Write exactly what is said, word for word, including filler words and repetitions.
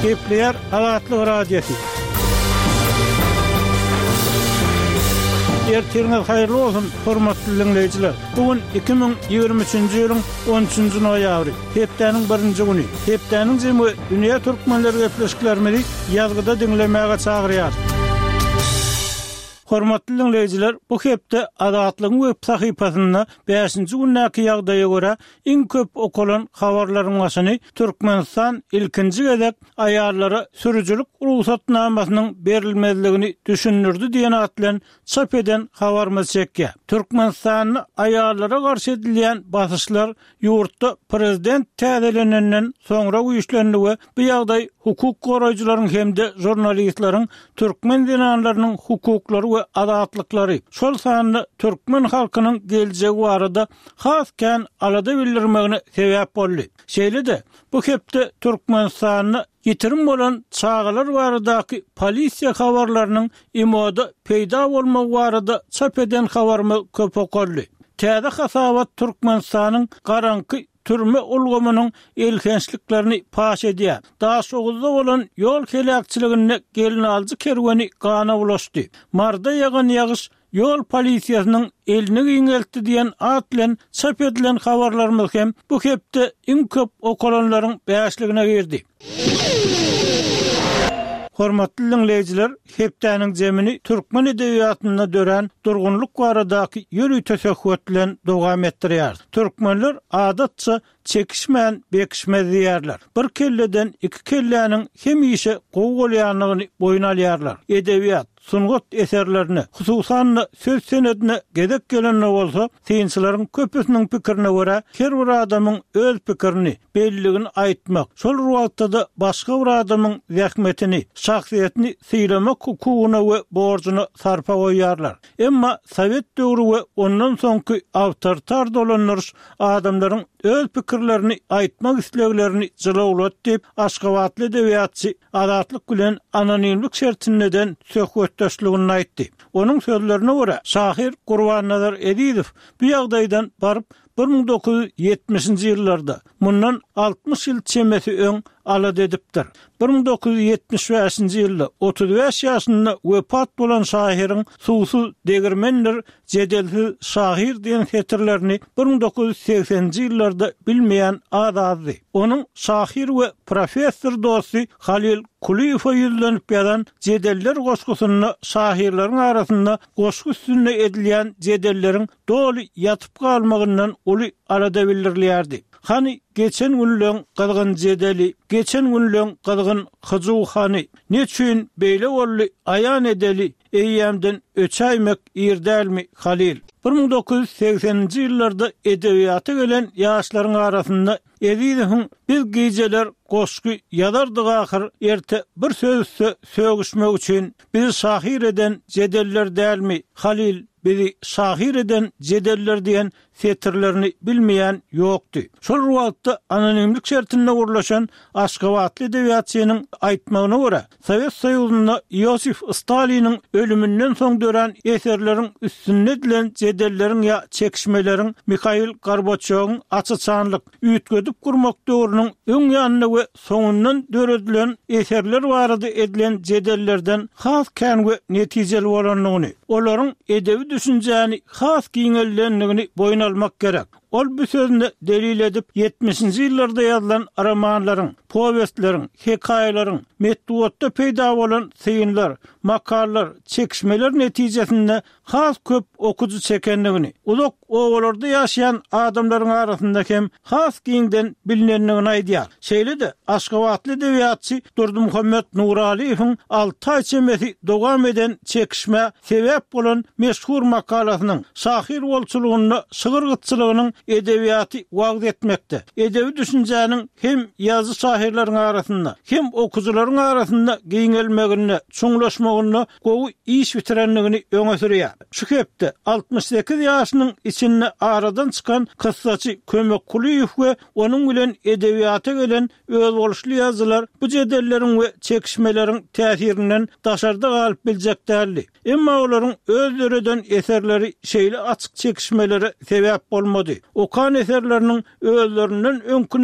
Kepler Azatlyk Radiosu. Ertirňiz haýyrly bolsun, hormatly dinleýijiler. Bugün iki bin ýygrimi üçinji ýylyň on üçünji noýabry, hepdeniň birinji güni. Hepdeniň jemy dünýä türkmenleri gepleşiklerini ýazgyda dinlemäge çagyrýar. Hormatly dinleýijiler, bu hepde Azatlygyň web sahypasynda beşinji günnäki ýagdaýa görä iň köp okulan habarlaryň başyny Türkmenistan ilkinji gezek aýarlara sürüjülük ruhsatnamasynyň berilmezligini düşünürdi diýen atlan çap eden habarmy çekýär. Türkmenistanyň aýarlara garşy edilýän basyşlar ýurtda prezident täzelenenden soňra güýçlendi we bu ýagdaý hukuk goraýjylaryň hemde jurnalistlaryň türkmen dinanlarynyň hukuklary we adatlyklary şol sanyny türkmen halkynyň geljegi barada hasken alada bildirmegine sebäp boldy. Şeýle-de bu hepde Türkmenistanyň ýitirim bolan çağalar baradaky polisiýa habarlarynyň imoda peýda bolmagy barada çap eden habarmy köp okuldy. Täze hasabat Türkmenistanyň garanky türme ulgamynyň elkençliklerini paş edýär. Daha soňuzda bolan ýol kelekçiligine gelin aljy kerweni gana bulaşdy. Marda ýagan ýagyş ýol polisiýasynyň elini giňeltdi diýen atlan çap edilen habarlarymyz hem bu hepde iň köp okulanlaryň beşligine girdi. Hormatly dinleýijiler, hepdeniň jemini türkmen edebiýatyna dören durgunluk baradaky ýürüý teşekkür bilen dowam etdirýär. Türkmenler adatça çekişmän bekişmez diýerler. Bir kelleden iki kelläniň hem işe gowgolýanlygyny boyun alýarlar. Edebiýat sungat eserlerini, hususan söz senedine gedek gelenler bolsa, synçylaryň köpüsiniň pikirine görä, her bir adamyň öz pikirini, belligini aýtmak, şol ruwatda da başga bir adamyň zähmetini, şahsiýetini syýlamak hukuguna we borjuna sarpa goýarlar. Emma Sowet döwrü we ondan soňky awtoritar dolanlar adamlaryň öz pikirlerini aýtmak isleglerini jylawlat diýip Aşgabatly edebiýatçy Azatlyk bilen anonimlik şertinden söhbetdeşligini aýtdy. Onuň sözlerine görä, şahyr Gurban-Nazar Edizow bu ýagdaýdan baryp bir min dokuz yüz ýetmişinji ýyllarda mundan altmış ýyl çemesi öň alad edipdir. bir min dokuz yüz ýetmiş beşinji ýylda otuz beş ýaşynda wepat bolan şahyryň suwsuz degirmenler jedelsiz şahyr diýen hetirlerini bir min dokuz yüz seksenji ýyllarda bilmeýän azady. Onuň şahyr we professor dosty Halil Kuliýewow ýüzlenip ýazan jedeller goşgusyny şahyrlaryň arasynda goşgu üstünde edilýän jedelleriň doly ýatyp galmagyndan uly arada bildirilýärdi. Hani geçen günlüň gylgyn jedeli, geçen günlüň gylgyn hyjuhany, neçün beýle bolly aýan edeli, eýýämden öçäýmek ýerdälmi Halil? bir min dokuz yüz sekseninji ýyllarda edebiýata gelen ýaşlaryň arasynda Edizowyň biz gejeler goşgy ýazardyk ahir erte bir sözse sögüşmek üçin bizi şahyr eden jedeller dälmi Halil? Bizi şahyr eden jedeller diýen fetirlerini bilmeýän ýokdy. Şol ruwatda anonimlik şertinde gurlaşan Aşgabatly edebiýatçynyň aýtmagyna görä, Sowet Soýuzynda Ýosif Staliniň ölümünden soň dören eserleriň üstünde edilen jedelleriň ýa çekişmeleriň Mikhail Gorbaçowyň açyçanlyk üýtgedip gurmak döwrüniň öň ýanyna we soňundan döredilen eserler barada edilen jedellerden has kän we netijeli bolanlygyny, olaryň edebi düşünjäni has giňellenligini boyun almak gerek. Ol bu sözünde delil edip ýetmişinji ýyllarda ýazylan romanlaryň, powestleriň, hekaýalaryň, metduatda peýda bolan syýynlar, makallar, çekişmeler netijesinde has köp okuju çekenligini, ulak owalarda ýaşaýan adamlaryň arasynda hem has giňden bilinenligini aýdýar. Şeýle-de Aşgabatly edebiýatçy Durdymuhammed Nuraliýewiň alty aý çemesi dowam eden çekişme sebäp bolan meşhur makalasynyň şahyr bolçulugyny, şygyrgytçylygynyň edebiýaty wagt etmekde. Edebi düşünjäniň hem ýazy şahyrlaryň arasynda, hem okujularyň arasynda giňelmegine, çuňlaşmagyna gowy iş bitirenligini öňe sürýär. Şu hepde altmış sekiz ýaşynyň içinde aradan çykan kyssaçy Kömek Kuliýew we onuň bilen edebiýata gelen öz boluşly ýazylar bu jedelleriň we çekişmeleriň täsirinden daşarda galyp biljekdärli. Emma olaryň özleriden eserleri şeýle açyk çekişmeleri sebäp bolmady. Okan eserlerinin özlerinden öňkü